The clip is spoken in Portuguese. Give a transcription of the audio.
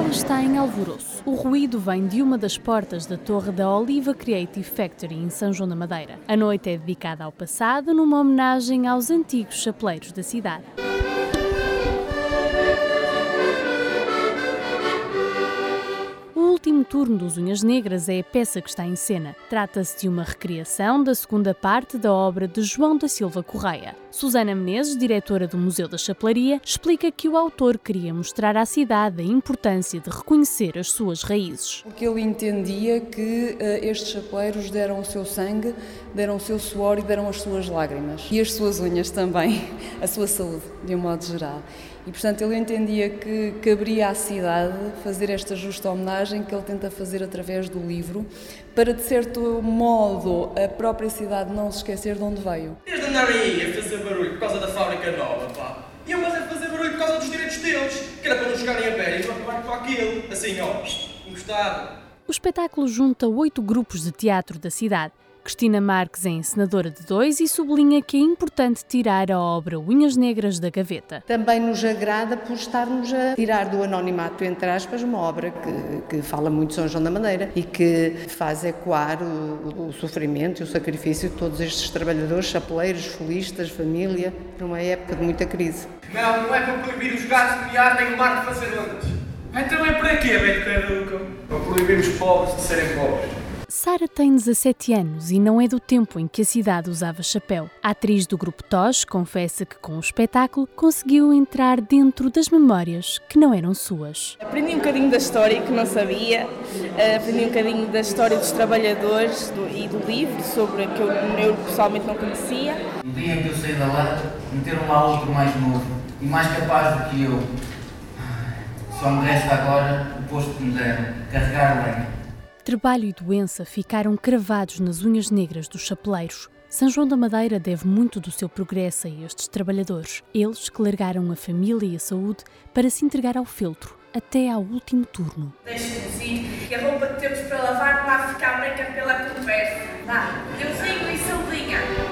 Portugal está em alvoroço. O ruído vem de uma das portas da torre da Oliva Creative Factory, em São João da Madeira. A noite é dedicada ao passado, numa homenagem aos antigos chapeleiros da cidade. O último turno dos Unhas Negras é a peça que está em cena. Trata-se de uma recriação da segunda parte da obra de João da Silva Correia. Susana Menezes, diretora do Museu da Chapelaria, explica que o autor queria mostrar à cidade a importância de reconhecer as suas raízes. Porque ele entendia que estes chapeleiros deram o seu sangue, deram o seu suor e deram as suas lágrimas. E as suas unhas também, a sua saúde, de um modo geral. E, portanto, ele entendia que caberia à cidade fazer esta justa homenagem que ele tenta fazer através do livro, para, de certo modo, a própria cidade não se esquecer de onde veio. Desde andarem aí a fazer barulho por causa da fábrica nova, pá. E eu a fazer barulho por causa dos direitos deles, que era para não chegarem a pé e vão para aquilo, assim, ó, encostado. O espetáculo junta 8 grupos de teatro da cidade. Cristina Marques é encenadora de 2 e sublinha que é importante tirar a obra Unhas Negras da gaveta. Também nos agrada por estarmos a tirar do anonimato, entre aspas, uma obra que fala muito de São João da Madeira e que faz ecoar o sofrimento e o sacrifício de todos estes trabalhadores, chapeleiros, folistas, família, numa época de muita crise. Não é para proibir os gatos de criar nem o mar de fazer ondas. Então é para quê, Beto Caduco? Para proibir os pobres de serem pobres. Sara tem 17 anos e não é do tempo em que a cidade usava chapéu. A atriz do grupo TOS confessa que com o espetáculo conseguiu entrar dentro das memórias que não eram suas. Aprendi um bocadinho da história que não sabia, aprendi um bocadinho da história dos trabalhadores e do livro, sobre que eu pessoalmente não conhecia. No dia em que eu saí da lá, meteram lá outro mais novo e mais capaz do que eu. Só me resta agora o posto que me deram, carregar lenha. Trabalho e doença ficaram cravados nas unhas negras dos chapeleiros. São João da Madeira deve muito do seu progresso a estes trabalhadores. Eles que largaram a família e a saúde para se entregar ao feltro, até ao último turno. Deixe-nos ir, e a roupa que temos para lavar não há de ficar branca pela conversa. Vá, Deusinho e Saudinha.